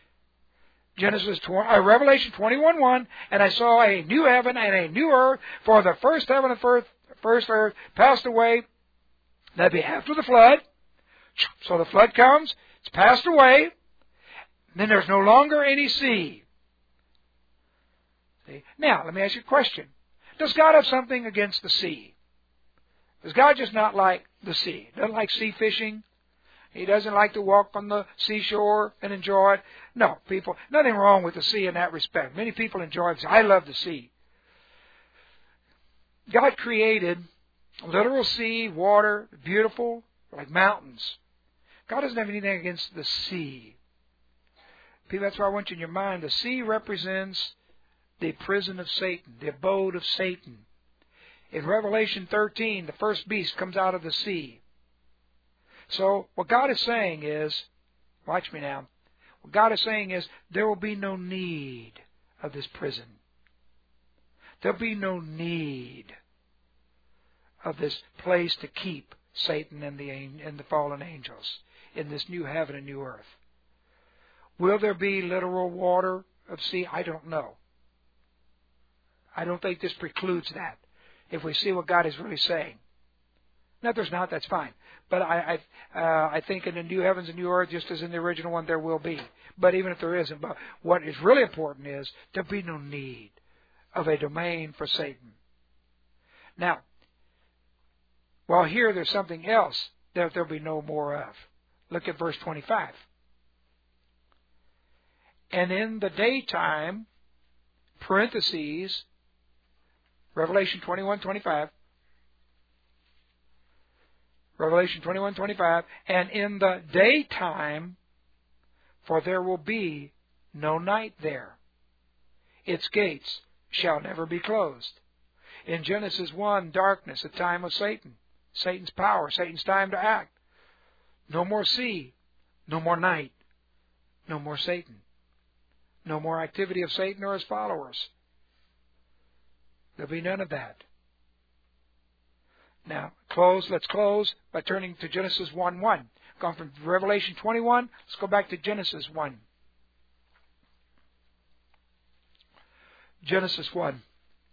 Revelation 21:1, and I saw a new heaven and a new earth, for the first heaven and first earth passed away. That'd be after the flood. So the flood comes, it's passed away, then there's no longer any sea. See? Now, let me ask you a question. Does God have something against the sea? Does God just not like the sea? Doesn't like sea fishing? He doesn't like to walk on the seashore and enjoy it? No, people, nothing wrong with the sea in that respect. Many people enjoy it. I love the sea. God created literal sea, water, beautiful, like mountains. God doesn't have anything against the sea. People, that's why I want you in your mind. The sea represents the prison of Satan, the abode of Satan. In Revelation 13, the first beast comes out of the sea. So what God is saying is, watch me now, what God is saying is there will be no need of this prison. There'll be no need of this place to keep Satan and the fallen angels in this new heaven and new earth. Will there be literal water of sea? I don't know. I don't think this precludes that, if we see what God is really saying. Now, if there's not, that's fine. But I think in the new heavens and new earth, just as in the original one, there will be. But even if there isn't, but what is really important is there'll be no need of a domain for Satan. Now, while here there's something else that there'll be no more of. Look at verse 25. And in the daytime, parentheses, Revelation 21:25. Revelation 21:25. And in the daytime, for there will be no night there. Its gates shall never be closed. In Genesis 1, darkness, a time of Satan. Satan's power, Satan's time to act. No more sea, no more night, no more Satan. No more activity of Satan or his followers. There'll be none of that. Now, let's close by turning to Genesis 1:1. Gone from Revelation 21, let's go back to Genesis 1. Genesis 1.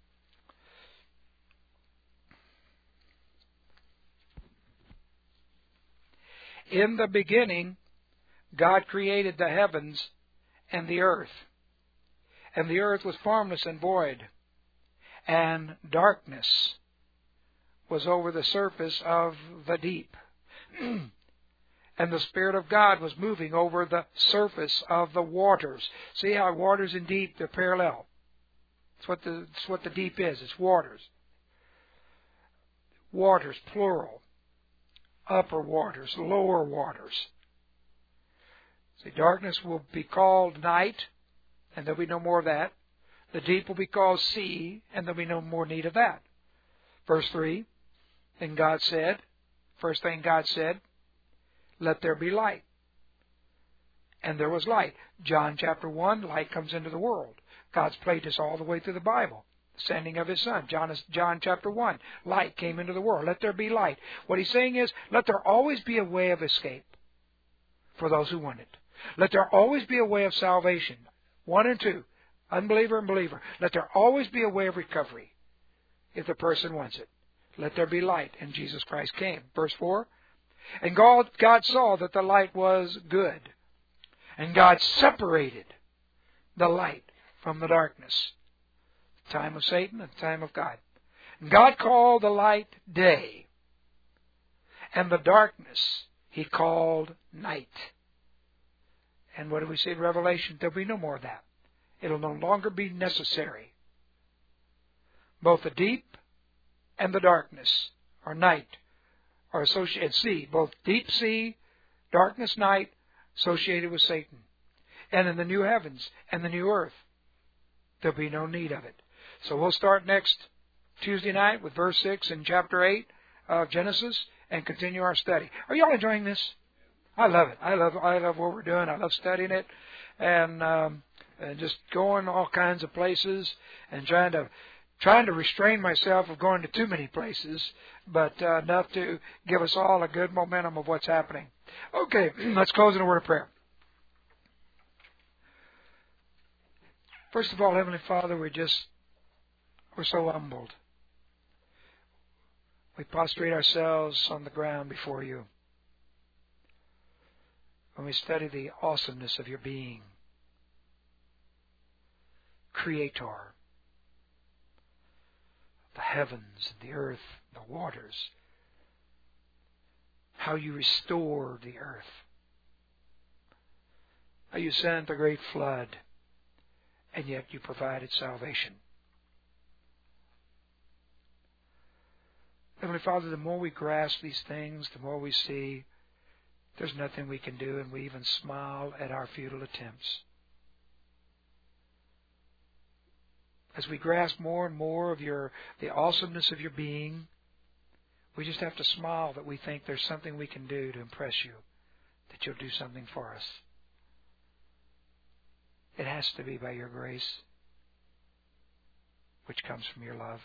In the beginning, God created the heavens and the earth. And the earth was formless and void, and darkness was over the surface of the deep. And the Spirit of God was moving over the surface of the waters. See how waters and deep, they're parallel. It's what the deep is. It's waters. Waters, plural. Upper waters, lower waters. See, darkness will be called night, and there'll be no more of that. The deep will be called sea, and there'll be no more need of that. Verse 3, and God said, first thing God said, let there be light. And there was light. John chapter 1, light comes into the world. God's played this all the way through the Bible. The sending of His Son. John chapter 1, light came into the world. Let there be light. What He's saying is, let there always be a way of escape for those who want it. Let there always be a way of salvation. 1 and 2, unbeliever and believer. Let there always be a way of recovery if the person wants it. Let there be light, and Jesus Christ came. Verse 4, and God saw that the light was good, and God separated the light from the darkness. The time of Satan and the time of God. And God called the light day, and the darkness He called night. And what do we see in Revelation? There'll be no more of that. It'll no longer be necessary. Both the deep and the darkness, or night, are associated. Sea, both deep sea darkness night associated with Satan. And in the new heavens and the new earth, there'll be no need of it. So we'll start next Tuesday night with verse 6 in chapter 8 of Genesis and continue our study. Are you all enjoying this? I love it. I love what we're doing. I love studying it and just going all kinds of places and trying to restrain myself of going to too many places, but enough to give us all a good momentum of what's happening. Okay, let's close in a word of prayer. First of all, Heavenly Father, we're so humbled. We prostrate ourselves on the ground before you when we study the awesomeness of your being, Creator, the heavens, the earth, the waters, how you restored the earth, how you sent the great flood, and yet you provided salvation. Heavenly Father, the more we grasp these things, the more we see there's nothing we can do, and we even smile at our futile attempts. As we grasp more and more of the awesomeness of your being, we just have to smile that we think there's something we can do to impress you, that you'll do something for us. It has to be by your grace, which comes from your love.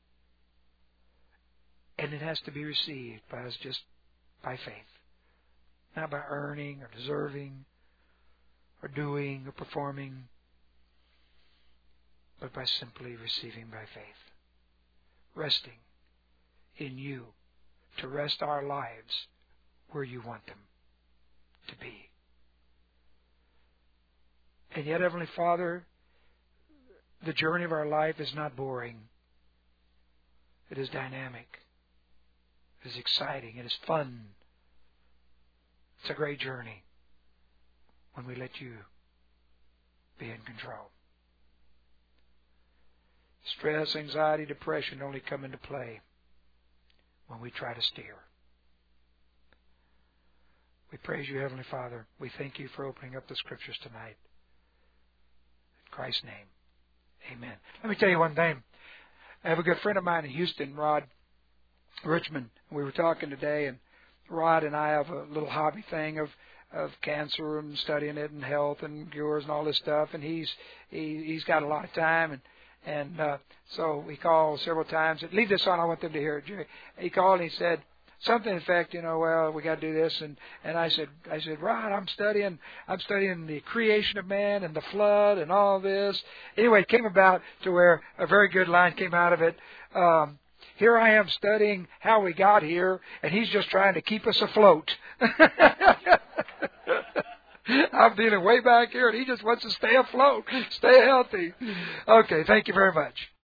And it has to be received by us just by faith. Not by earning or deserving or doing or performing, but by simply receiving by faith. Resting in you to rest our lives where you want them to be. And yet, Heavenly Father, the journey of our life is not boring. It is dynamic. It is exciting. It is fun. It's a great journey when we let you be in control. Stress, anxiety, depression only come into play when we try to steer. We praise you, Heavenly Father. We thank you for opening up the Scriptures tonight. In Christ's name, amen. Let me tell you one thing. I have a good friend of mine in Houston, Rod Richmond. We were talking today, and Rod and I have a little hobby thing of cancer and studying it and health and cures and all this stuff. And he's got a lot of time, and so he called several times. Leave this on. I want them to hear it, Jerry. He called and he said something in fact, well, we got to do this. And I said, Rod, I'm studying the creation of man and the flood and all this. Anyway, it came about to where a very good line came out of it. Here I am studying how we got here, and he's just trying to keep us afloat. I'm feeling way back here, and he just wants to stay afloat, stay healthy. Okay, thank you very much.